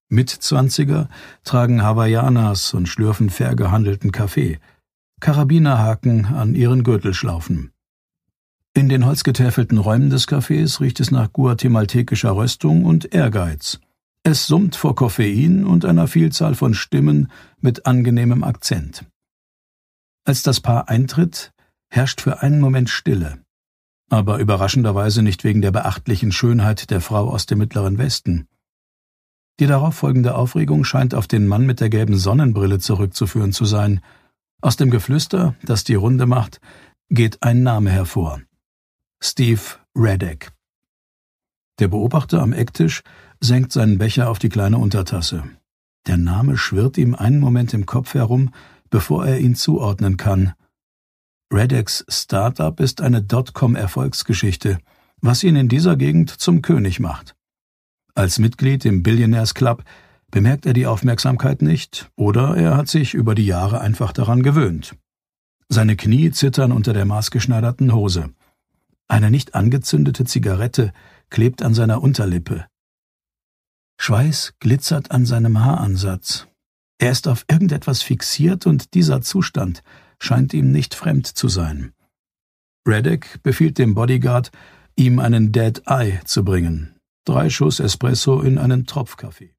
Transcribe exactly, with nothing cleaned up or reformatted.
Mitzwanziger tragen Hawaiianas und schlürfen fair gehandelten Kaffee, Karabinerhaken an ihren Gürtelschlaufen. In den holzgetäfelten Räumen des Cafés riecht es nach guatemaltekischer Röstung und Ehrgeiz. Es summt vor Koffein und einer Vielzahl von Stimmen mit angenehmem Akzent. Als das Paar eintritt, herrscht für einen Moment Stille, aber überraschenderweise nicht wegen der beachtlichen Schönheit der Frau aus dem Mittleren Westen. Die darauffolgende Aufregung scheint auf den Mann mit der gelben Sonnenbrille zurückzuführen zu sein. Aus dem Geflüster, das die Runde macht, geht ein Name hervor: Steve Radek. Der Beobachter am Ecktisch senkt seinen Becher auf die kleine Untertasse. Der Name schwirrt ihm einen Moment im Kopf herum, bevor er ihn zuordnen kann. Radeks Startup ist eine Dotcom-Erfolgsgeschichte, was ihn in dieser Gegend zum König macht. Als Mitglied im Billionaires Club bemerkt er die Aufmerksamkeit nicht, oder er hat sich über die Jahre einfach daran gewöhnt. Seine Knie zittern unter der maßgeschneiderten Hose. Eine nicht angezündete Zigarette klebt an seiner Unterlippe. Schweiß glitzert an seinem Haaransatz. Er ist auf irgendetwas fixiert und dieser Zustand scheint ihm nicht fremd zu sein. Radek befiehlt dem Bodyguard, ihm einen Dead Eye zu bringen. Drei Schuss Espresso in einen Tropfkaffee.